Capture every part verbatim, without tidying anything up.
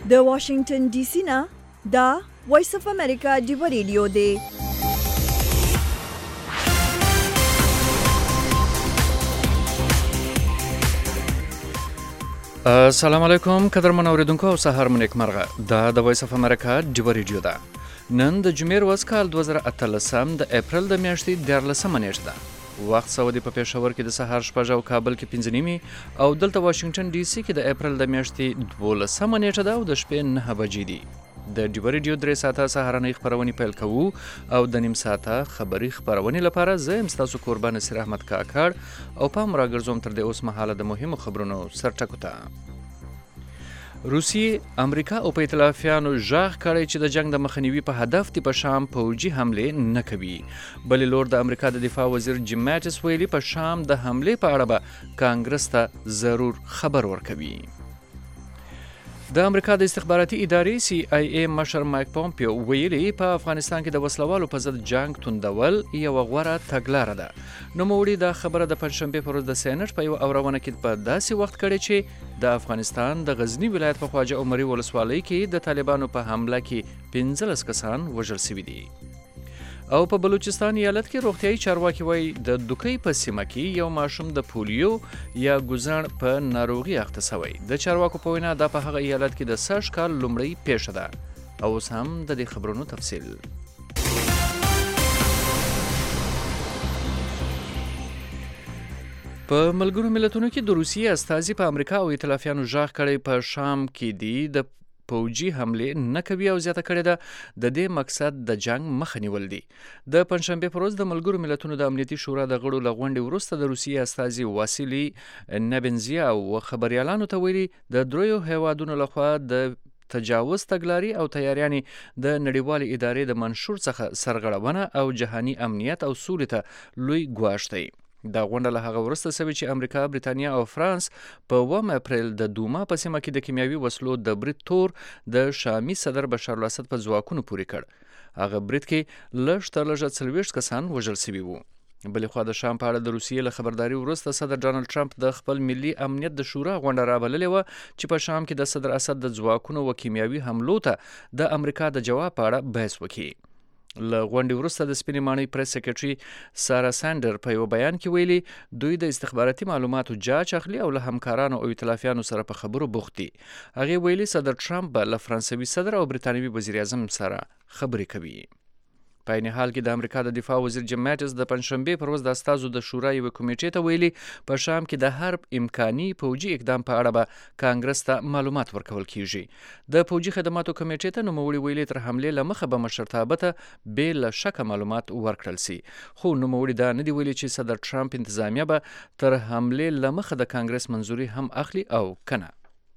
د واشنگټن ډي سي نه دا وایس اف امریکا ډیو ریډیو دی. السلام علیکم قدرمن اوریدونکو او سهار مو نیکمرغه. دا د وایس اف امریکا ډیو ریډیو ده. نن د جمعې ورځ کال دوه زره اتلسم د اپریل د میاشتې دیارلسمه نیټه ده. وخت سعودي په پېښور کې د سهار شپږ او کابل کې پنځه نیمې او دلته واشنگټن ډي سي کې د اپریل د میاشتې دولسمه نیټه ده او د شپې نهه بجې دي. د ډیو ریډیو درې ساعته سهارنۍ خپرونې پیل کوو او د نیم ساعته خبري خپرونې لپاره زه یم ستاسو قربان نصیر احمد کاکړ او پام راګرځوم تر دې اوس مهاله د مهمو خبرونو سرټکو ته. روسیې، امریکا او په ائتلافیانو ژغ کړی چې د جنگ د مخنیوي په هدف دی په شام پوځي حملې نه کوي. بلې لور د امریکا د دفاع وزیر جیم ماټس ویلي په شام د حملې په اړه به کانګرس ته ضرور خبر ورکوي. د امریکا د استخباراتي ادارې سی آی ای مشر مایک پومپیو ویلي په افغانستان کې د وسلوالو په ضد جنگ توندول یوه غوره تګلاره ده. نوموړي دا خبره د پنجشنبې پر ورځ د سینټ په یوه اورونه کې په داسې وخت کړې چې د افغانستان د غزني ولایت په خواجه عمري ولسوالۍ کې د طالبانو په حمله کې پنځلس کسان وژل شوي دي. او په بلوچستان ایالت کې روغتیايي چارواکي وایي د دوکۍ په سیمه کې یو ماشوم د پولیو یا ګوزڼ په ناروغي اخته شوی. د چارواکو په وینا دا په هغه ایالت کې د سږ کال لومړۍ پیښه ده. او اوس هم د دې خبرونو تفصیل. په ملګرو ملتونو کې د روسیې استازي په امریکا او ائتلافیانو ژغ کړی په شام کې دی د پوځي حملې نه کوي او زیاته کړې ده د دې مقصد د جنگ مخه نیول دي. د پنجشنبې پر ورځ د ملګرو ملتونو د امنیتي شورا د غړو له غونډې وروسته د روسیې استازي واسیلی نبنزیا او خبریالانو ته ویلي د دریو هیوادونو لخوا د تجاوز تګلاري او تیاریانې د نړیوالې ادارې د منشور څخه سرغړونه او جهاني امنیت او سولې ته لوی ګواښ دی. دا غونډه له هغه وروسته شوې چې امریکا، بریتانیا او فرانس په اووم اپریل د دوما په سیمه کې د کیمیاوي وسلو د برید تور د شامي صدر بشار الاسد په ځواکونو پورې کړ. هغه برید کې لږ تر لږه څلوېښت کسان وژل شوي وو. بلې خوا د شام په اړه د روسیې له خبرداري وروسته صدر ډانلډ ټرمپ د خپل ملي امنیت د شورا غونډه رابللې وه چې په شام کې د صدر اسد د ځواکونو و کیمیاوي حملو ته د امریکا د جواب په اړه بحث وکړي. له غونډې وروسته د سپینې ماڼۍ پریس سیکرټري سارا سانډر په یو بیان کې ویلي دوی د استخباراتي معلوماتو جاج اخلي او له همکارانو او ائتلافیانو سره په خبرو بوخت دي. هغې ویلي صدر ټرمپ به له فرانسوي صدر او بریتانوي وزیر اعظم سره خبرې کوي. په عین حال کې د امریکا د دفاع وزیر جیم ماټس د پنجشنبې پر ورځ د استازو د شورا یوې کمیټې ته ویلي په شام کې د هر امکاني پوځي اقدام په اړه به کانګرس ته معلومات ورکول کیږي. د پوځي خدماتو کمیټې ته نوموړي ویلي تر حملې له مخه به مشرتابه ته بې له شکه معلومات ورکړل سي. خو نوموړي دا نه دي ویلي چې صدر ټرمپ انتظامیه به تر حملې له مخه د کانګرس منظوري هم اخلي او کنه.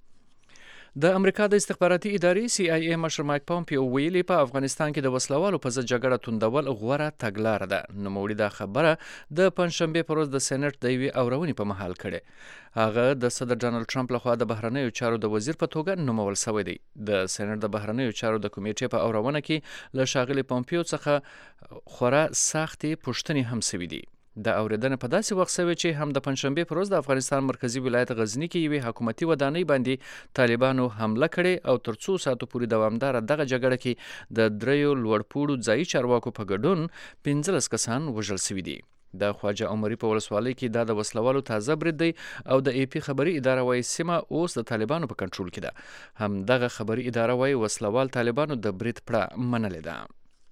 د امریکا د استخباراتي ادارې سی آی ای مشر مایک پومپیو ویلي په افغانستان کې د وسلوالو په ضد جګړه توندول غوره تګلاره ده. نوموړي دا خبره د پنجشنبې په ورځ د سینټ د یوې اورونې په مهال کړې. هغه د صدر ډانلډ ټرمپ لخوا د بهرنیو چارو د وزیر په توګه نومول شوی دی. د سینټ د بهرنیو چارو د کمیټې په اورونه کې له ښاغلي پومپیو څخه خورا سختې پوښتنې هم شوي دي. د اورېدنه په داسې وخت شوې چې هم د پنجشنبې پر ورځ د افغانستان مرکزي ولایت غزني کې یوې حکومتي ودانۍ باندې طالبانو حمله کړې او تر څو ساعتو پورې دوامداره دغه جګړه کې د دریو لوړپوړو ځایي چارواکو په ګډون پنځلس کسان وژل شوي دي. د خواجه عمري په ولسوالۍ کې دا د وسلوالو تازه برید دی او د ای پی خبري اداره وایي سیمه اوس د طالبانو په کنټرول کې ده. هم دغه خبري اداره وایي وسلوال طالبانو د برید پړه منلې ده.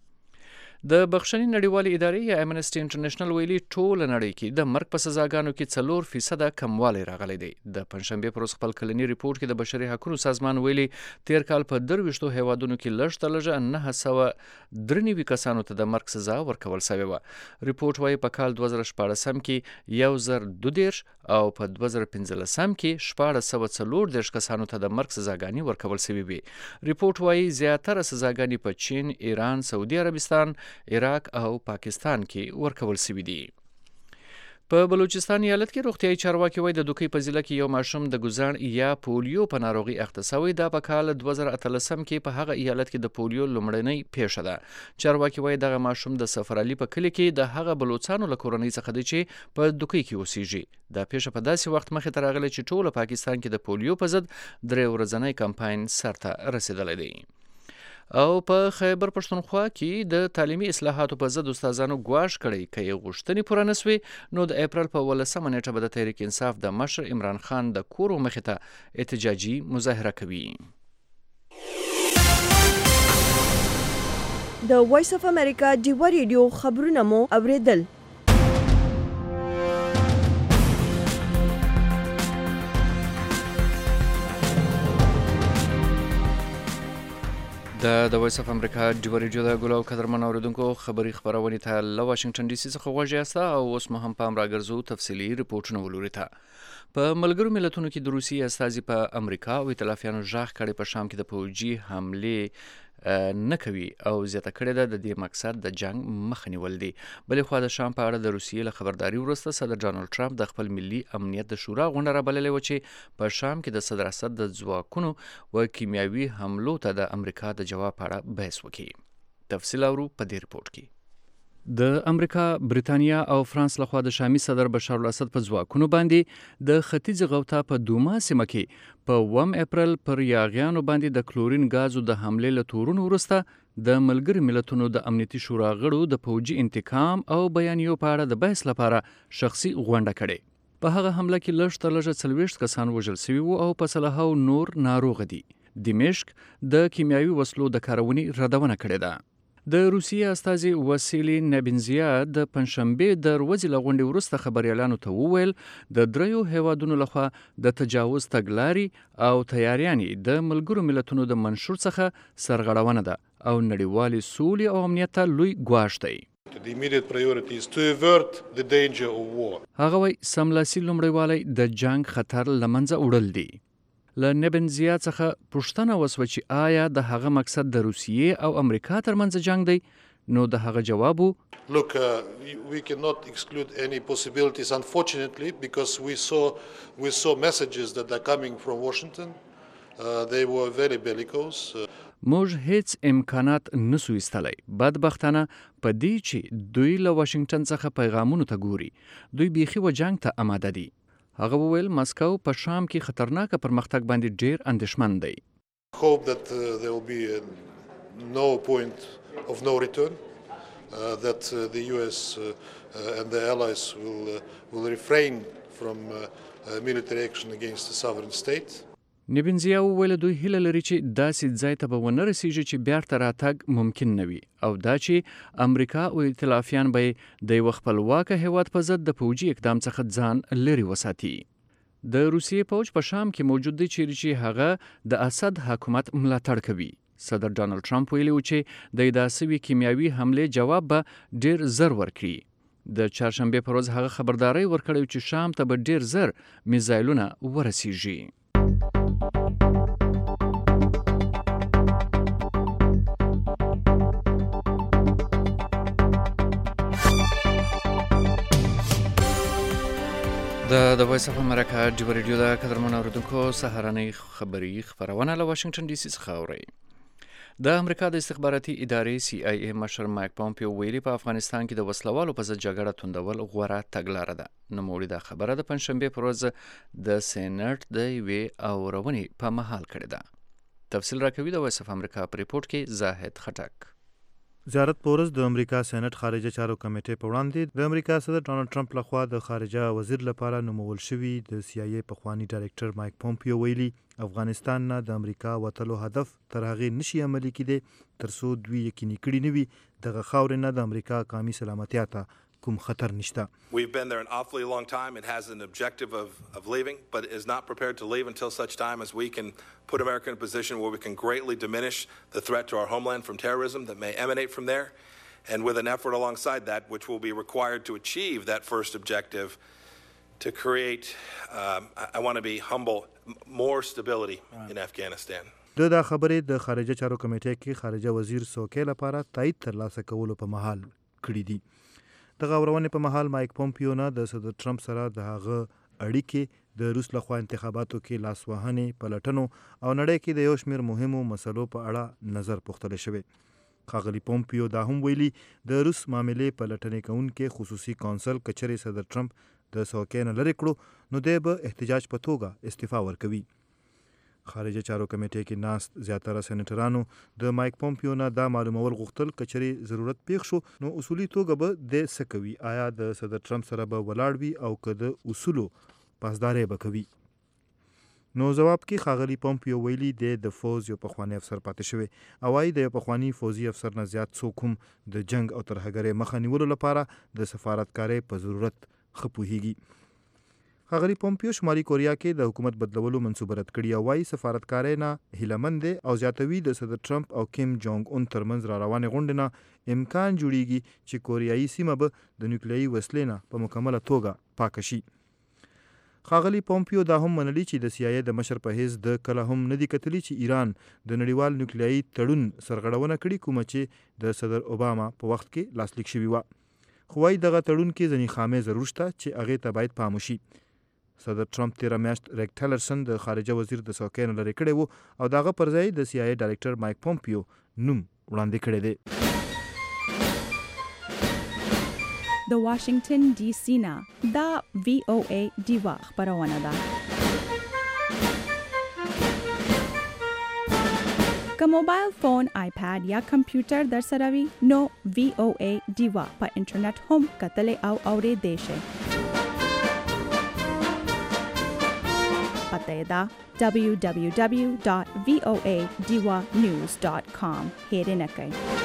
د بخښنې نړیوالې ادارې یا امنسټي انټرنیشنل ویلي ټوله نړۍ کې د مرګ په سزاګانو کې څلور فیصده کموالی راغلی دی. د پنجشنبې پر ورځ خپل کلني ریپورټ کې د بشري حقونو سازمان ویلي تیر کال په درویشتو هیوادونو کې لږ تر لږه نهه سوه درې نوي کسانو ته د مرګ سزا ورکول شوې وه. ریپورټ وایي په کال دوه زره شپاړسم کې یو زر دوه دېرش او په دوه زره پنځلسم کې شپاړس سوه څلور دېرش کسانو ته د مرګ سزاګانې ورکول شوې وې. ریپورټ وایي زیاتره سزاګانې په چین، ایران، سعودي عربستان، عراق او پاکستان کې ورکول شوي دي. په بلوچستان ایالت کې روغتیايي چارواکي وایي د دوکۍ په ضلع کې یو ماشوم د ګوزڼ یا پولیو په ناروغي اخته شوی. دا په کال دوه زره اتلسم کې په هغه ایالت کې د پولیو لومړنۍ پیښه ده. چارواکي وایي دغه ماشوم د سفر علي په کلي کې د هغه بلوچستانو له کورنۍ څخه دی چې په دوکۍ کې اوسېږي. دا پیښه په داسې وخت مخې ته راغله چې ټول پاکستان کې د پولیو په ضد درې ورځنی کمپاین سرته رسیدلی دی. او په خیبر پښتونخوا کې د تعلیمي اصلاحاتو په ضد استادانو ګواښ کړی که یې غوښتنې پوره نه سوې نو د اپریل په ولسمه نیټه به د تحریک انصاف د مشر عمران خان د کور مخې ته احتجاجي مظاهره کوي. د وایس اف امریکا ډیوه ریډیو خبرونه مو اوریدل. د د وایس اف امریکا ډیوه ریډیو د ګلو قدرمن اوریدونکو خبري خبرونه ته له واشنگټن ډي سي څخه غوږ یاست او اوس مو هم پام راګرځو تفصيلي ریپورتونه ولوري ته. په ملګرو ملتونو کې د روسیې استازي په امریکا او ائتلافیانو ژغ کړي په شام کې د پوجي حمله نه کوي او زیاته کړې ده د دې مقصد د جنگ مخه نیول دي. بلې خوا د شام په اړه د روسیې له خبرداري وروسته صدر ډانلډ ټرمپ د خپل ملي امنیت د شورا غونډه رابللې و چې په شام کې د صدر اسد د ځواکونو و کیمیاوي حملو ته د امریکا د جواب په اړه بحث وکړي. تفصیل اورو په دې ریپورت کې. د امریکا، بریتانیا او فرانس لخوا د شامي صدر بشار الاسد په ځواکونو باندې د ختیځ غوطه په دوما سیمه کې په اووم اپریل پر یاغیانو باندې د کلورین غازو د حملې له تورونو وروسته د ملګرو ملتونو د امنیتي شورا غړو د پوجي انتقام او بیانیو په اړه د بحث لپاره شخصي غونډه کړې. په هغه حمله کې لږ تر لږه څلوېښت کسان وژل شوي وو او په سلهاو نور ناروغ دي. دمشق د کیمیاوي وسلو د کارونې ردونه کړې ده. د روسیې استازي واسیلی نبینزیا د پنځشنبه د ورځې له غونډې وروسته خبريالانو ته وویل د دریو هیوادونو لخوا د تجاوز تګلاري او تیاریانې د ملګرو ملتونو د منشور څخه سرغړونه ده او نړیوالې سولې او امنیت ته لوی ګواښ دی. The immediate priority is to avert the danger of war. هغه وایي سملاسي لومړیوالی د جنگ خطر لمنځه وړل دي. له نبنزیا څخه پوښتنه وسوه چې آیا د هغه مقصد د روسیې او امریکا ترمنځ جنگ دی نو د هغه جواب Look, uh, we cannot exclude any possibilities unfortunately because we saw we saw messages that are coming from Washington. Uh, they were very bellicose. Uh, موږ هیڅ امکانات نسو ایستلی. بدبختانه په دې چې دوی له واشنگټن څخه پیغامونو ته ګوري دوی بیخي و جنگ ته آماده دي. هغه وویل مسکو په شام کې خطرناک پرمختګ باندې ډیر اندېښمن دی. Hope that uh, there will be uh, no point of no return. Uh, that uh, the U S uh, uh, and the allies will uh, will refrain from uh, uh, military action against the sovereign state. نبینزیا وویل دوی هیله لري چې داسې ځای ته به ونه رسیږي چې بیرته راتګ ممکن نه وي او دا چې امریکا او ائتلافیان به د یو خپلواکه هیواد په ضد د پوجي اقدام څخه ځان لري وساتي. د روسیې پوج په شام کې موجود دی چې هغه د اسد حکومت ملاتړ کوي. صدر ډانلډ ټرمپ ویلي و چې د داسې کیمیاوي حمله جواب به ډیر زر ورکړي. د چهارشنبه پر ورځ هغه خبرداري ورکړی چې شام ته به ډیر زر میزایلونه ورسیږي. د د وایس اف امریکا ډیوه ریډیو د قدرمن اوریدونکو سهارنۍ خبري خبرونه له واشنگټن ډي سي څخه اوري. د امریکا د استخباراتي ادارې سی آی ای مشر مایک پومپیو ویلي په افغانستان کې د وسلوالو په ضد جګړه توندول غوره تګلاره ده. نوموړي دا خبره د پنځشنبه پر ورځ د سېنات د یوې اورونې په مهال کړې ده. تفصیل راکوي د وایس اف امریکا په ریپورت کې زاهد خټک. زیارت پورز د امریکا سېنات خارجه چارو کمیټې په وړاندې د امریکا صدر ډانلډ ټرمپ لخوا د خارجه وزیر لپاره نومول شوي د سی آی ای پخوانی ډایرکټر مایک پومپیو ویلي افغانستان نه د امریکا وتلو هدف تر هغې نشي عملي کېدی تر څو دوی یقیني کړي نه وي دغه خاورې نه د امریکا قومي سلامتیا ته کوم خطر نشته. We've been there an awfully long time. It has an objective of, of leaving, but is not prepared to leave until such time as we can put America in a position where we can greatly diminish the threat to our homeland from terrorism that may emanate from there, and with an effort alongside that, which will be required to achieve that first objective, to create, um, I, I want to be humble, more stability right. in Afghanistan. د دا خبرې د خارجه چارو کمیټې کې خارجه وزیر سوکې لپاره تایید ترلاسه کولو په مهال کړي دي. دغه ورونې په مهال مایک پومپیو نه د صدر ټرمپ سره د هغه اړیکې د روس لخوا انتخاباتو کې لاسوهنې پلټنو او نړۍ کې د یو شمېر مهمو مسلو په اړه نظر پوښتل شوی. ښاغلي پومپیو دا هم ویلي د روس معاملې پلټنې کوونکې خصوصي کونسل که چیرې صدر ټرمپ د څوکۍ نه لرې کړو نو دی به احتجاج په توګه استعفا ورکوي. خارجه چارو کمیټې کې ناست زیاتره سېنیټرانو د مایک پومپیو نه دا معلومول غوښتل که چیرې ضرورت پیښ شو نو اصولي توګه به دی څه کوي، آیا د صدر ټرمپ سره به ولاړ وي او که د اصولو پاسداري به کوي. نو جواب کې ښاغلي پومپیو ویلي دی د فوز یو پخوانی افسر پاتې شوی او وايي د یو پخوانی فوزي افسر نه زیات څوک هم د جنگ او ترهګرۍ مخه نیولو لپاره د سفارتکارۍ په ضرورت ښه پوهیږي. ښاغلي پومپیو شمالي کوریا کې د حکومت بدلولو منصوبه رد کړې او وايي سفارتکارۍ نه هیلهمند دی او زیاتوي د صدر ټرمپ او کیم جونګ اون ترمنځ را روانې غونډې نه امکان جوړیږي چې کوریایي سیمه به د نیوکلیایي وسلې نه په مکمله توګه پاکه شي. ښاغلي پومپیو دا هم منلي چې د سی آی ای د مشر په حیث د کله هم نه دي کتلي چې ایران د نړیوال نیوکلیایي تړون سرغړونه کړې کومه چې د صدر اوباما په وخت کې لاسلیک شوې وه. خو وايي دغه تړون کې ځینې خامې ضرور شته چې هغې ته باید پام وشي. صدر ټرمپ تیره میاشت ریک ټیلرسن د خارجه وزیر د څوکۍ نه لرې کړی و او د هغه پر ځای د سی آی ای ډایرکټر مایک پومپیو نوم وړاندې کړی دی. د واشنگټن ډي سي نه دا وی او ای ډیوا خبرونه ده. که موبایل فون، آیپاد یا کمپیوټر در سره وي نو وی او ای ډیوا په انټرنیټ هم کتلی او اورېدی شئ. پته یې ده دبلیو دبلیو دبلیو ډاټ وی او ای ډیوا نیوز ډاټ کام. هیرې نه کوئ.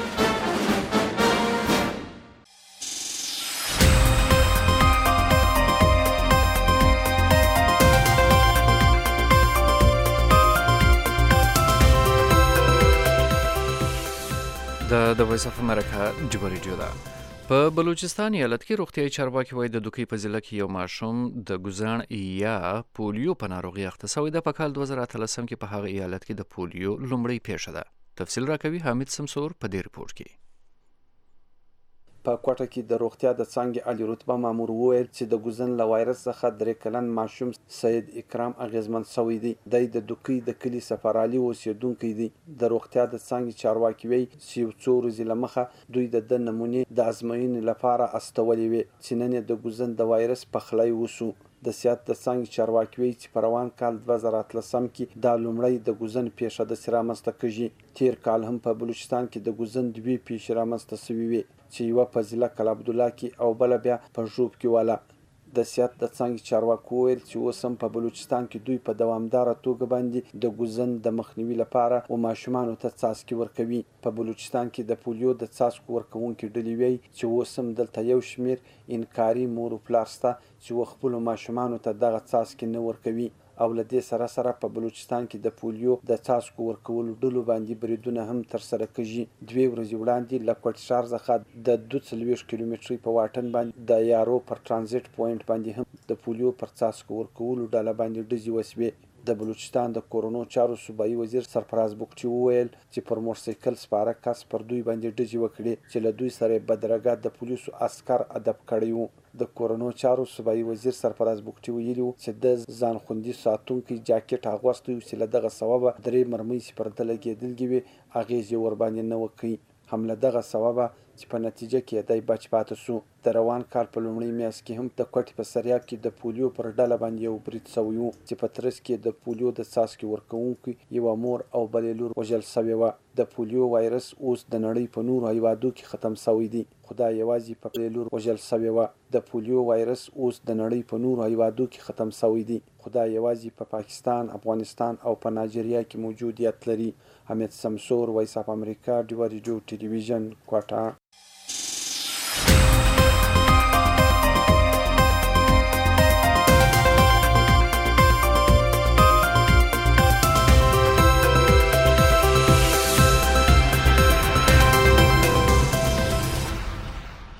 د وایس اف امریکا ډیوا ریډیو ده. په بلوچستان ایالت کې روغتیايي چارواکي وایي د دوکۍ په ضلع کې یو ماشوم د ګوزڼ یا پولیو په ناروغي اخته شوی ده. په کال دوه زره اتلسم کې په هغه ایالت کې د پولیو لومړۍ پیښه ده. تفصیل راکوي حامد سمسور په دې ریپورت کې. په کوټه کې د روغتیا د څانګې عالی رتبه مامور وویل چې د ګوزن له وایرس څخه درې کلن ماشوم سید اکرام اغیزمن شوی دی. دی د دوکۍ د کلي سفرالي اوسیدونکی دی. د روغتیا د څانګې چارواکي وایي چې یو څو ورځې له مخه دوی د ده نمونې د ازموینې لپاره استولې وې چې نن یې د ګوزن د وایرس پخلی وسو. د سیاحت د څانګې چارواکي وایي چې په روان کال دوه زره اتلسم کې دا لومړی د ګوزن پیښه داسې رامنځته کېږي. تیر کال هم په بلوچستان کې د ګوزن دوې پیښې رامنځته شوې وې چې یوه په ضلع کل عبدالله کې او بله بیا په ژوب کې واله. د سیاحت د څانګې چارواکو وویل چې اوس هم په بلوچستان کې دوی په دوامداره توګه باندې د ګوزن د مخنیوي لپاره و ماشومانو ته څاڅکي ورکوي. په بلوچستان کې د پولیو د څاڅکو ورکوونکي ډلې وایي چې اوس هم دلته یو شمېر انکاري مور و پلار شته چې و خپلو ماشومانو ته دغه څاڅکي نه ورکوي. او له دې سره سره په بلوچستان کې د پولیو د څاڅکو ورکولو ډلو باندې بریدونه هم ترسره کېږي. دوې ورځې وړاندې له کوټ ښار څخه د دوه څلوېښت کیلومترۍ په واټن باندې د یارو پر ټرانزیټ پوینټ باندې هم د پولیو پر څاڅکو ورکولو ډله باندې ډزې وسوې. د بلوچستان د کورونو چارو صوبایي وزیر سرفراز بګچي وویل چې پر موټرسایکل سپاره کس پر دوی باندې ډزې وکړې چې له دوی سره بدرګه د پولیسو عسکر ادب کړی وو. د کورونو چارو صوبایي وزیر سرفراز بګچي ویلي وو چې د ځان خوندي ساتونکي جاکټ اغوستی و چې له دغه سببه درې مرمۍ چې پر ده لګېدلې وې اغېز یې ورباندې نه وکړي. هم له دغه سببه چې په نتیجه کې دی بچ پاتې شو. د روان کال په لومړۍ میاشت کې هم د کوټې په سریاب کې د پولیو پر ډله باندې یو برید شوی و چې په ترڅ کې د پولیو د څاڅکي ورکوونکي یوه مور او بلې لور وژل شوې وه. د پولیو وایرس اوس د نړۍ په نورو هیوادو کې ختم شوی دی خو دا یوازې په بلې لور وژل شوې وه. د پولیو وایرس اوس د نړۍ په نورو هیوادو کې ختم شوی دی خو دا یوازې په پاکستان، افغانستان او په نایجریا کې موجودیت لري. حمید سمسور، وایس اف امریکا، ډیوا ریډیو ټلویزیون، کوټه. د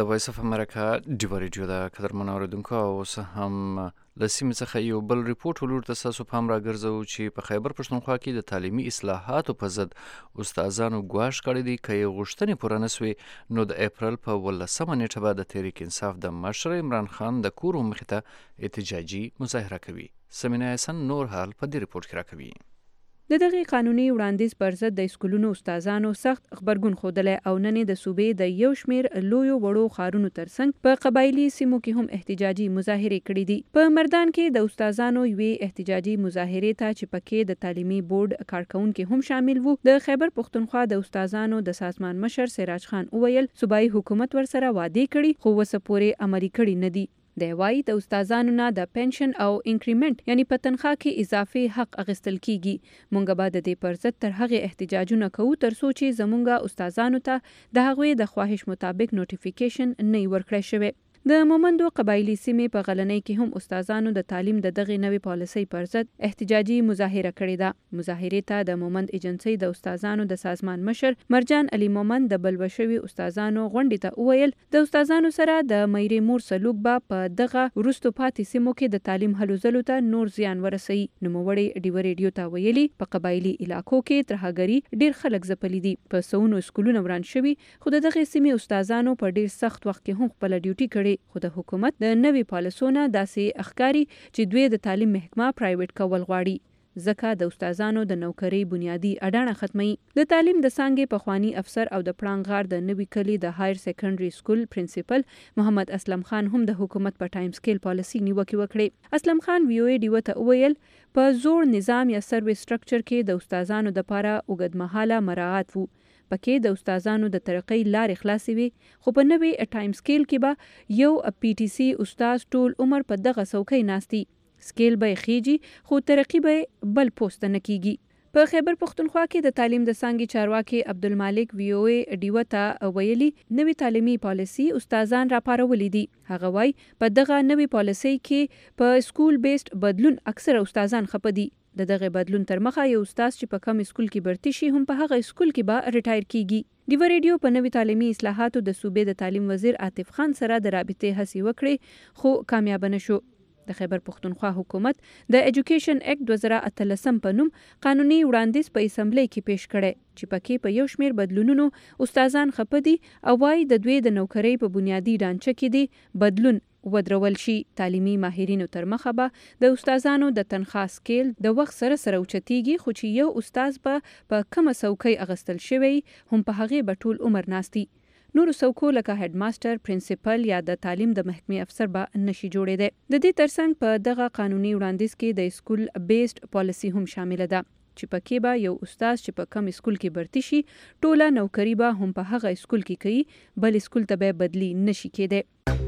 د وایس اف امریکا ډیو ریډیو د قدرمنو اوریدونکو اوس هم له سیمې څخه یو بل ریپورټ ولور ته ستاسو پام راګرځوو چې په خیبر پښتونخوا کې د تعلیمي اصلاحاتو په ضد استادانو ګواښ کړی دی که یې غوښتنې پوره نه سوې نو د اپریل په اوولسمه نیټه به د تحریک انصاف د مشر عمران خان د کور مخې ته احتجاجي مظاهره کوي. سمینه حسن نور حال په دې ریپورټ کې راکوي. د دغه قانوني وړاندیز پر ضد د اسکولونو استادانو سخت خبرګون ښودلی او نن د صوبې د یو شمیر لویو وړو ښارونو ترڅنګ په قبایلي سیمو کې هم احتجاجي مظاهرې کړي دي. په مردان کې د استادانو یوې احتجاجي مظاهرې ته چې پکې د تعلیمي بورډ کارکونکي هم شامل وو د خیبر پښتونخوا د استادانو د سازمان مشر سراج خان وویل صوبایي حکومت ورسره وعده کړي خو وسه پورې عملي کړي نه دي. د وای د استادانو نه د پنشن او انکریمنت یعنی په تنخواه کې اضافي حق اخیستل کیږي. مونږ به د دې پر ضد تر هغه احتجاجونه کوو تر څو چې زمونږ استادانو ته د هغوی د خواهش مطابق نوټیفیکیشن نه ورکړی شوی. د مومندو قبایلی سیمې په غلنۍ کې هم استادانو د تعلیم د دغه نوې پالیسۍ پر ضد احتجاجي مظاهره کړې ده. مظاهرې ته د مومند ایجنسی د استادانو د سازمان مشر مرجان علي مومند د بلوشوي استادانو غونډې ته وویل د استادانو سره د مېری مور سلوک به په دغه وروستو پاتې سیمو کې د تعلیم هلو ځلو ته نور زیان ورسوي. نوموړی ډیو ریډیو ته ویلي په قبایلی علاقو کې ترهګري ډیر خلک ځپلي دي. په سونو سکولونه وران شوي خو د دغه سیمې استادانو په ډیر سخت وخت کې هم خپل ډیوټي کړي خو د حکومت د نوي پالیسونه داسې اخکاری چې دوی د تعلیم محکمه پرایویټ کول غواړي ځکه د استادانو د نوکری بنیادی اډانه ختمي. د تعلیم د څانګې پخوانی افسر او د پړانګار د نوي کلی د هایر سیکنډري سکول پرنسپل محمد اسلم خان هم د حکومت په ټایم سکیل پالیسی نیوکه وکړه. اسلم خان وی او ای ډیو ته وویل په زوړ نظام یا سرویس سټرکچر کې د استادانو د لپاره اوږدمهاله مراعات وو. پکې د استادانو د ترقۍ لارې خلاصې وي خو په نوې ټایم سکیل کې به یو پی ټی سی استاد ټول عمر په دغه څوکۍ ناستي. سکیل به خېږي خو ترقی به بل پوسټ نه کیږي. په خیبر پښتونخوا کې د تعلیم د څانګې چارواکي عبدالمالک وی او ای ډیو ته ویلي نوې تعلیمي پالیسي استادان راپارولي دي. هغه وای په دغه نوې پالیسي کې په سکول بیسډ بدلون اکثر استادان خپه دي. د دغه بدلون تر مخه یو استاد چې په کم سکول کې برتی شي هم په هغه سکول کې به ریټایر کیږي. ډیو ریډیو په نوې تعلیمي اصلاحاتو د صوبې د تعلیم وزیر عاطف خان سره د رابطې هڅې وکړې خو کامیاب نه شو. د خیبر پښتونخوا حکومت د ایجوکیشن اکټ دوه زره اتلسم په نوم قانوني وړاندیز په اسمبلی کې پیش کړي چې پکې په یو شمیر بدلونونو استادان خپه دي او وايي د دوی د نوکری په بنیادی ډانچه کې دي بدلون ودرول شي. تعلیمي ماهرینو تر مخه به د استادانو د تنخواه سکیل د وخت سره سره اوچتیږي خو چې یو استاد به په کومه څوکۍ اغستل شوی هم په هغه به ټول عمر ناستي. نورو څوکو لکه هډ ماستر، پرنسپل یا د تعلیم د محکمې افسر به نشي جوړېدی. د دې ترڅنګ په دغه قانوني وړاندیز کې د سکول بیسډ پالیسی هم شامل ده چې پکې به یو استاد چې په کم سکول کې برتی شي ټوله نوکری به هم په هغه سکول کې کوي بل سکول ته به بدلی نشي کېدی.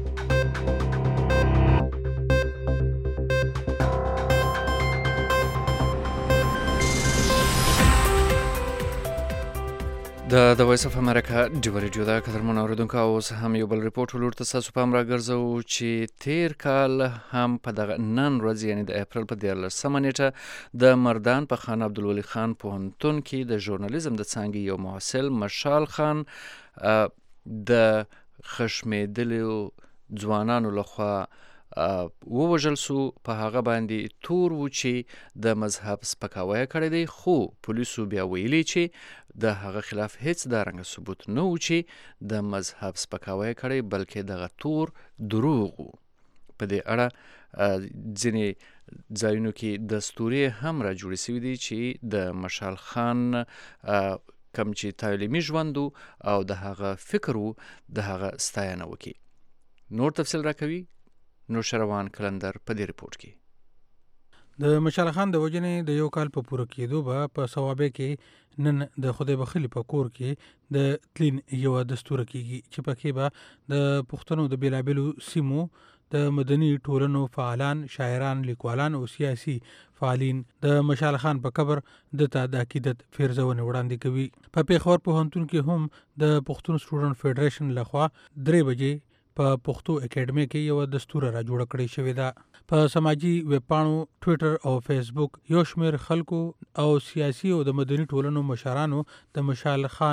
د د وایس اف امریکا ډیو ریډیو د قدرمنو اوریدونکو اوس هم یو بل ریپورټ ولور ته ستاسو پام راګرځوو چې تیر کال هم په دغه نن ورځ یعنې د اپریل په دیارلسمه نیټه د مردان په خان عبدالولي خان پوهنتون کې د ژورنالیزم د څانګې یو محصل مشال خان د خشمېدلو ځوانانو لخوا ووژل سو. په هغه باندې تور و چې د مذهب سپکاوی کړی دی خو پولیسو بیا ویلي چې د هغه خلاف هیڅ دا رنګه ثبوت نه و چې د مذهب سپکاوی کړی بلکې دغه تور دروغ و. په دې اړه ځینې ځایونو کې دستورې هم را جوړې شوي دي چې د مشال خان کم چې تعلیمي ژوند او د هغه فکر و د هغه ستاینه وکړي. نور تفصیل راکوي نوشروان کلندر په دې ریپورت کې. د مشال خان د وجنې د یو کال په پوره کېدو به په ثوابه کې نن د خدای بخښلي په کور کې د تلین یو دستور کېږي چې پکې به د پښتنو د بیلابیلو سیمو د مدني ټولنو فعالان، شاعران، لیکوالان او سیاسي فعالین د مشال خان په قبر د تا د عقیدت فرضونه وړاندې کوي. په پیښور پوهنتون کې هم د پښتون سټوډنټ فدریشن لخوا درې بجې په پښتو اکیډمي کې یو دستور را جوړ کړی شوی ده. په سماجی ویب پاڼو، ټویټر او فیسبوک یو شمیر خلکو او سیاسي او د مدني ټولنو مشرانو د مشال خان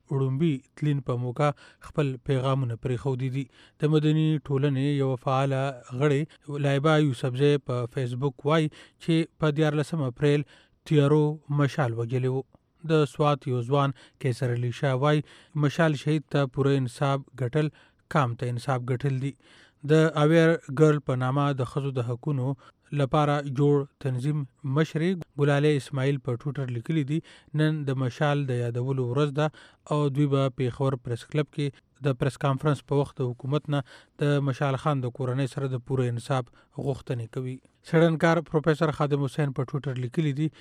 وړومبي تلین په موقع خپل پیغامونه پرېښودي دي. د مدني ټولنې یو فعاله غړې لایبا یوسفزی په فیسبوک وایي چې په دیارلسم اپریل تیارو مشال وجلی و. د سوات یو ځوان کیسر علي شاه وایي مشال شهید ته پوره انصاف ګټل کام ته انصاف ګټل دي. د اویر ګرل په نامه د ښځو د حقونو لپاره جوړ تنظیم مشرې ګلاله اسماعیل په ټویټر لیکلي دي نن د مشال د یادولو ورځ ده او دوی به پیښور پریس کلب کې د پریس کانفرنس په وخت د حکومت نه د مشال خان د کورنۍ سره د پوره انصاف غوښتنې کوي. څېړنکار پروفیسر خادم حسین په ټویټر لیکلي دي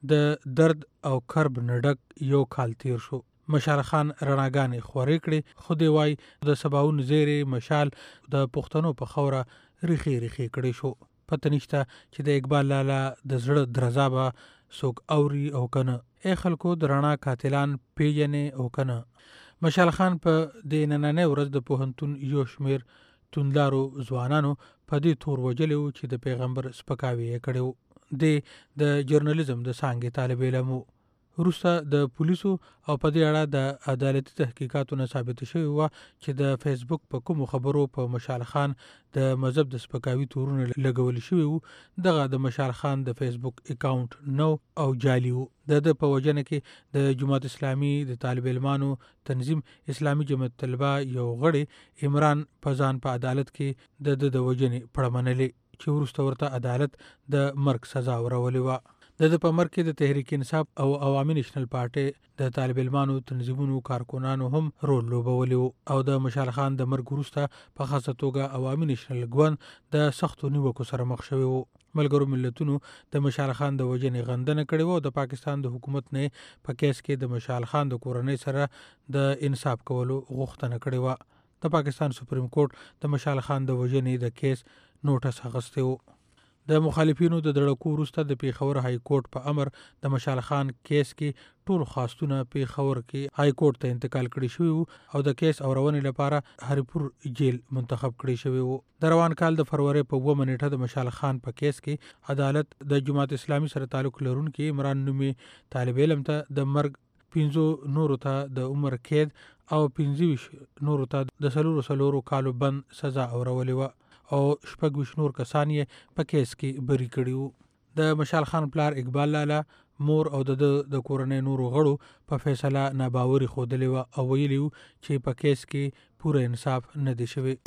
د درد او کرب نډک یو کال تیر شو. مشال خان رڼاګانې خورې کړې خو دی وایي د سباوون زیرې مشال د پښتنو په خوره ریخي ریخي کړی شو. پته نشته چې د اقبال لالا د زړه درزا به څوک اوري او کنه. ای خلکو د رڼا قاتلان پیژنې او کنه. مشال خان په د نننۍ ورځ د پوهنتون یو شمیر توندلارو ځوانانو په دې تور وجلی و چې د پیغمبر سپکاوی یې کړی و. دی د جرنالیزم د څانګې طالب علم و. وروسته د پولیسو او په دې اړه د عدالتي تحقیقاتو نه ثابته شوې وه چې د فیسبوک په کومو خبرو په مشال خان د مذهب د سپکاوي تورونه لګول شوي وو. دغه د مشال خان د فیسبوک اکاونټ نو او جعلي وو. د ده په وجنه کې د جماعت اسلامي د طالب علمانو تنظیم اسلامي جماعت طلبه یو غړی عمران پزان په عدالت کې د ده د وجنې پړه منلې چې وروسته ورته عدالت د مرګ سزا ورولې وه. د ده په مرګ کې د تحریک انصاف او عوامي نیشنل پارټۍ د طالب علمانو تنظیمونو کارکنانو هم رول لوبولی و او د مشال خان د مرګ وروسته په خاصه توګه عوامي نیشنل ګوند د سختو نیوکو سره مخ شوی و. ملګرو ملتونو د مشال خان د وژنې غندنه کړې وه او د پاکستان د حکومت نه په کیس کې د مشال خان د کورنۍ سره د انصاف کولو غوښتنه کړې وه. د پاکستان سپریم کورټ د مشال خان د وژنې د کیس نوټس اخیستی و. د مخالفینو د دړکو وروسته د پیښور های کورټ په امر د مشال خان کیس کې ټول خواستونه پیښور کې های کورټ ته انتقال کړي شوي وو او د کیس اورونې لپاره هریپور جیل منتخب کړي شوي وو. د روان کال د فروری په اوومه نیټه د مشال خان په کیس کې عدالت د جماعت اسلامي سره تعلق لرونکي عمران نومي طالب علم ته د مرګ، پنځو نورو ته د عمر قید او پنځه ویشت نورو ته د څلورو څلورو کالو بند سزا اورولې وه او شپږ ویشت نور کسان یې په کیس کې بری کړي وو. د مشال خان پلار اقبال لالا، مور او د د کورنۍ نورو غړو په فیصله ناباوري ښودلې وه او ویلي وو چې په کیس کې پوره انصاف نه دی شوی.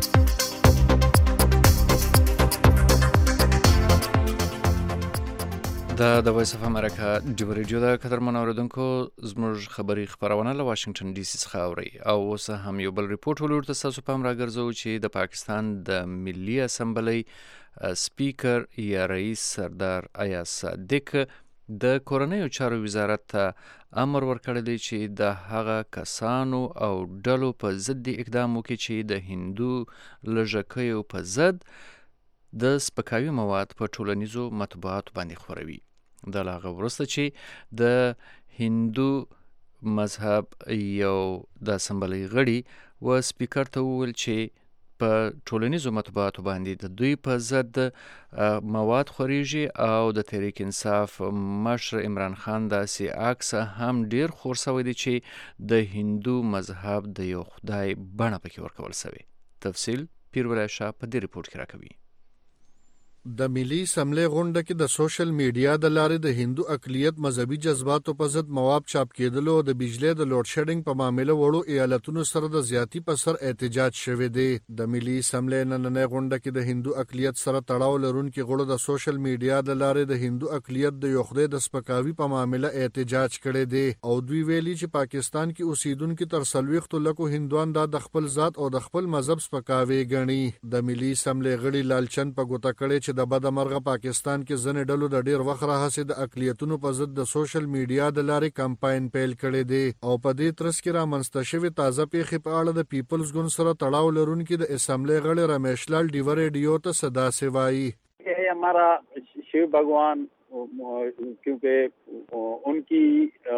دا د وایس اف امریکا ډیو ریډیو د قدرمن اوریدونکو زموږ خبري خبرونه له واشنگټن ډي سي څخه اوري او اوس هم یو بل ریپورت ولورته تاسو پام راګرځو چې د پاکستان د ملي اسمبلی سپیکر یا رئیس سردار ایاز صادق د کورنیو چارو وزارت ته امر ورکړی دی چې د هغه کسانو او ډلو په ضد اقدام وکړي چې د هندو لږکیو په ضد د سپکاوي مواد په ټولنیزو مطبوعاتو باندې خوروي. د هغه وروسته چې د هندو مذهب یو د اسمبلی غړي و سپیکر ته وویل چې په ټولنیزو مطبوعاتو باندې د دوی په ضد مواد خوريږي او د تحریک انصاف مشر عمران خان داسې عکس هم ډیر خور شوی دی چې د هندو مذهب د یو خدای بڼه پکې ورکول شوی. تفصیل پیرولای شاه په دې ریپورت کې راکوي. د ملي اسمبلی غونډه کې د سوشل میډیا د لارې د هندو اقلیت مذهبي جذباتو په ضد مواد چاپ کېدلو او د بجلی د لوډ شیډینګ په معاملې وړو ایالتونو سره د زیاتی په سر احتجاج شوی دی. د ملي اسمبلی نننۍ غونډه کې د هندو اقلیت سره تړاو لرونکي غړو د سوشل میډیا د لارې د هندو اقلیت د یو خدای د سپکاوي په معاملې احتجاج کړی دی او دوی ویلي چې پاکستان کې اوسیدونکو تر څلوېښتو لکو هندوان د خپل ذات او د خپل مذهب سپکاوي ګڼي. د ملي اسمبلی غړي لالچن په ګوته کړی چې د بد مرغه پاکستان کې ځنې ډلو د ډیر وخت راهیسې د اقلیتونو په ضد د سوشل میډیا د لارې کمپاین پیل کړی دی او په دې ترڅ کې رامنځته شوې تازه پیښې په اړه د پیپلز ګوند سره تړاو لرونکي د اسمبلی غړي رمیش لال ډیو ریډیو ته صدا سوایي. یہ ہمارا شیو بھگوان کیونکہ ان کی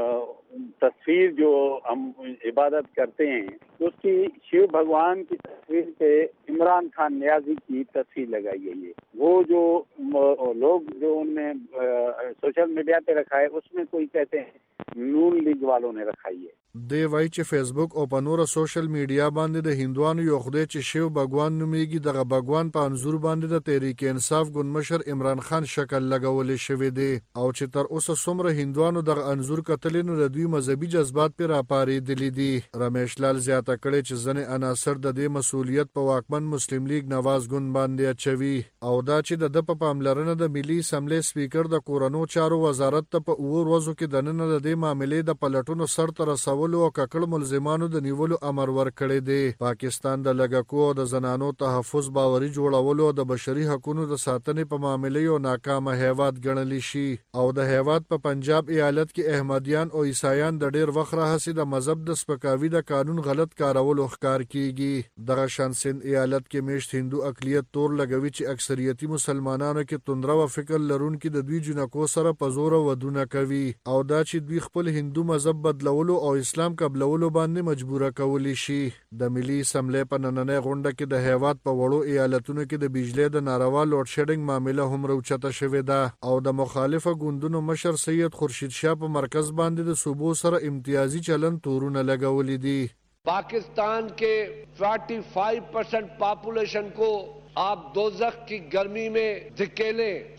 تصویر جو ہم عبادت کرتے ہیں اس کی شیو بھگوان کی تصویر پہ عمران خان نیازی کی تصویر لگائی گئی ہے वो जो लोग जो उनने social media पे रखा है उसमें कोई कहते हैं नून लीग वालों ने रखाई है. دی وای چې فیسبوک او په نور سوشل میډیا باندې د هندوانو یو خدای چې شیو بګوان نومیږي دغه بګوان په انزور باندې د تحریک انصاف ګوندمشر عمران خان شکل لګولې شوی دی او چې تر اوسه څومره هندوانو دغه انزور کتل نو د دوی مذهبي جذبات پر راپارېدلي دي. رمیش لال زیاته کړي چې ځنې عناصر د دې مسؤلیت په واکمن مسلم لیگ نواز ګوند باندې اچوي او دا چې د په پاملرنه د ملي اسمبلی سپیکر د کورونو چارو وزارت ته په اور ورځو کې د نن د دې معاملې د پلټونو سر ته رسول او ککړ ملزمانو د نیولو امر ورکړی دی. پاکستان د لګکو او د زنانو تحفظ باوري جوړولو او د بشري حقوقو د ساتنې په معاملې یو ناکامه هیواد ګڼلی شي او د هیواد په پنجاب ایالت کې احمدیان او عیسایان د ډیر وخت راهیسې د مذهب د سپکاوي د قانون غلط کارولو ښکار کیږي. دغه شان سند ایالت کې میشت هندو اقلیت تور لګوي چې اکثریتي مسلمانانو کې توندره و فکر لرونکي د دوی جنکو سره په زور ودونه کوي او دا چې دوی خپل هندو مذهب بدلولو او اسلام قبلولو باندې مجبوره کولی شي. د ملي اسمبلی په نننۍ غونډه کې د هیواد په وړو ایالتونو کې د بجلی د ناروا لوډ شیډینګ معامله هم راوچته شوې ده او د مخالفه ګوندونو مشر سید خورشید شاه په مرکز باندې د صوبو سره امتیازي چلن تورونه لګولې دي. पाकिस्तान के पैंतालीस परसेंट पॉपुलेशन को आप दोजख की गर्मी में धकेलें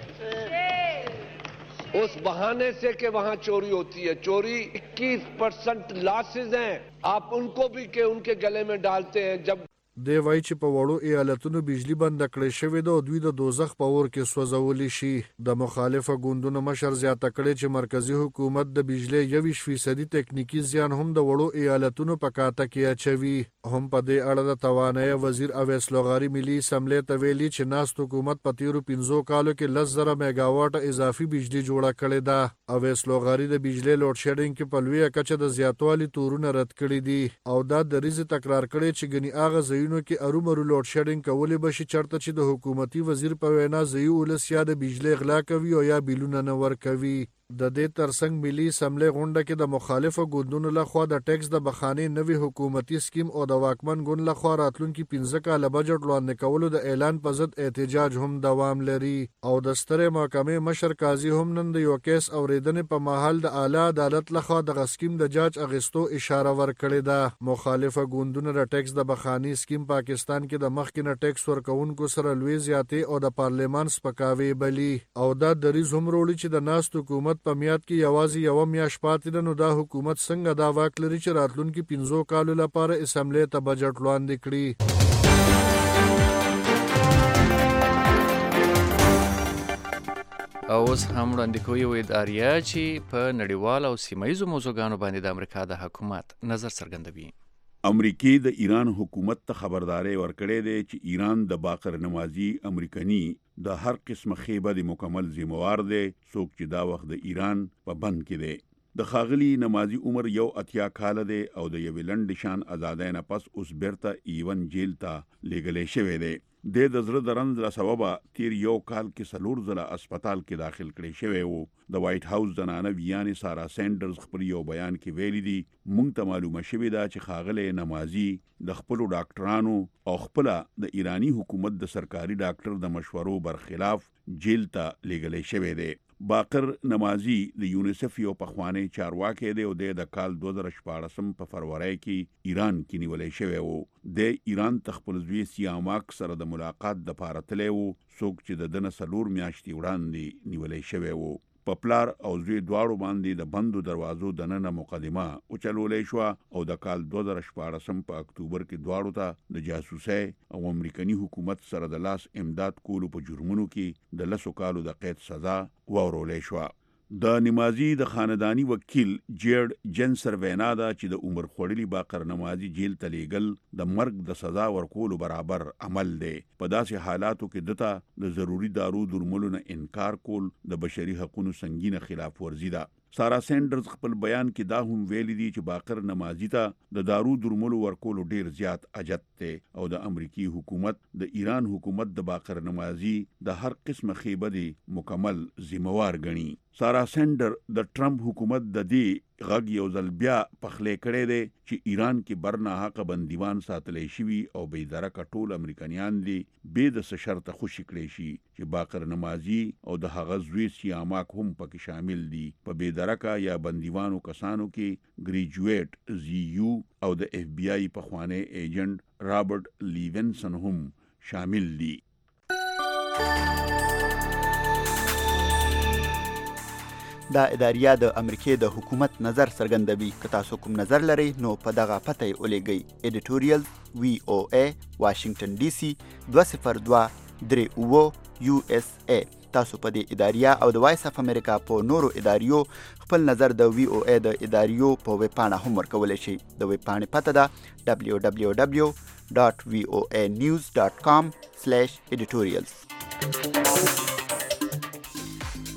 उस बहाने से कि वहां चोरी होती है. चोरी इक्कीस परसेंट लॉसेज हैं, आप उनको भी के उनके गले में डालते हैं. जब دی وای چې په وړو ایالتونو بجلی بند کړې شوې ده او دوی د دوزخ په اور کې سوځولي شي. د مخالفه ګوندونو مشر زیاته کړي چې مرکزی حکومت د بجلی یویشت فیصدي تکنیکی زیان هم د وړو ایالتونو په کاته کې اچوي. هم په دې اړه د توانایي وزیر اویس لوغاري ملي اسمبلی ته ویلي چې ناست حکومت په تیرو پنځو کالو کې لس زره میگاواټه اضافي بجلی جوړه کړې ده. اویس لوغاري د بجلی لوډ شیډینګ کې په لویه کچه د زیاتوالي تورونه رد کړي دي او دا دریځ تکرار کړي چې ګني اغه ځایونه کې ارومرو لوډ شیډینګ کولې بشي چرته چې د حکومتي وزیر په وینا ځایي ولس یا د بجلی غلا کوي او یا بیلونه نه ورکوي. د دې ترڅنګ ملي اسمبلی غونډه کې د مخالفو ګوندونو لخوا د ټیکس د بخانې نوي حکومتي سکیم او د واکمن ګوند لخوا راتلونکي پنځه کاله بجټ وړاندې کولو د اعلان په ضد احتجاج هم دوام لري او د سترې محکمې مشر قاضي هم نن د یو کیس اورېدنې په محل د اعلی عدالت لخوا د سکیم د جاج اغستو اشاره ورکړې ده. مخالفه ګوندونو د ټیکس د بخانې سکیم پاکستان کې د مخکې ټیکس ورکونکو سره لوی زیاتې او د پارلیمان سپکاوي بلی او دا دریځ هم وروړي چې د ناست حکومت په میاد کې یوازې یو میاشت پاتې ده نو دا حکومت څنګه دا واک لري چې راتلونکي پنځو کالو لپاره اسمبلی ته بجټ وړاندې کړي. او اوس هم وړاندې کوي وید آریا چې په نړیوال او سیمایي موضوعګانو باندې د امریکا د حکومت نظر څرګندوي. امریکای د ایران حکومت ته خبرداري ورکړې ده چې ایران د باقر نمازي امریکایي د هر قسمه خیبه د مکمل ذمہوار دی څوک چې دا وخت د ایران په بند کې دی. د خاغلی نمازي عمر یو اتیا کال دی او د یو لنډ شان آزادۍ نه پس اوس بیرته ایون جیل ته لېږلی شوی دی. د د زړه د رنځ له سببه تیر یو کال کې څلور ځله هسپتال کې داخل کړی شوی وو. د وایټ هاوس زنانه ویانې سارا سینډرز خپل یو بیان کې ویلي دي موږ ته معلومه شوې ده چې خاغلی نمازي د خپلو ډاکټرانو او خپله د ایرانی حکومت د سرکاري ډاکټر د مشورو برخلاف جیل ته لېږلی شوی دی. باقر نمازي د یونیسف یو پخوانی چارواکی دی او د کال دوه زره شپاړسم په فروری کې ایران کې نیولای شوی وو. د ایران تخپل زوی سیاماک سره د ملاقات د پاره تللی وو څوک چې د دنه سلور میاشتې وړاندې نیولای شوی وو. په پلار او زوی دواړو باندې د بندو دروازو د ننه مقدمه اوچلولې شو او د کال دوه زره شپاړسم په اکتوبر کې دواړو ته د جاسوسۍ او امریکایي حکومت سره د لاس امداد کولو په جرمونو کې د لسو کالو د قید سزا واورولې شو. د نمازي د خاندانی وکیل جیرد جنسر وینا ده چې د عمر خوړلی باقر نمازي جیل ته لیږل د مرګ د سزا ورکولو برابر عمل دی. په داسې حالاتو کې دته د ضروری دارو درملو نه انکار کول د بشري حقوقو سنگینه خلاف ورزي ده. سارا سینډرز خپل بیان کې دا هم ویلي دي چې باقر نمازي ته د دارو درملو ورکولو ډیر زیات اجت دی او د امریکي حکومت د ایران حکومت د باقر نمازي د هر قسمه خیبه دی مکمل ذمہوار ګڼي. سارا سینډر د ټرمپ حکومت د دې غږ یو ځل بیا پخلې کړی دی چې ایران کې برنا حق بندیوان ساتلی شوي او بېدرکه ټول امریکایان دي بې د څه شرطه خوشي کړی شي چې باقر نمازي او د هغه زوی سیاماک هم پکې شامل دي. په بېدرکه یا بندیوانو کسانو کې ګریجویټ زی یو او د اف بی آی پخوانی ایجنټ رابرټ لیونسن هم شامل دي. دا اداریه د امریکای د حکومت نظر څرګندوي. که تاسو کوم نظر لرئ نو په دغه پته یې ولېږئ. ایډیټوریال وی او ای واشنگټن ډي سي دوه صفر دوه درې اووه یو اس ای. تاسو په دې اداریه او د وایس اف امریکا په نورو اداریو خپل نظر د وی او ای د اداریو په ویب پاڼه هم ورکولی شئ. د ویب پاڼې پته ده دبلیو دبلیو دبلیو ډاټ وی او ای نیوز ډاټ کام سلیش ایډیټوریالز.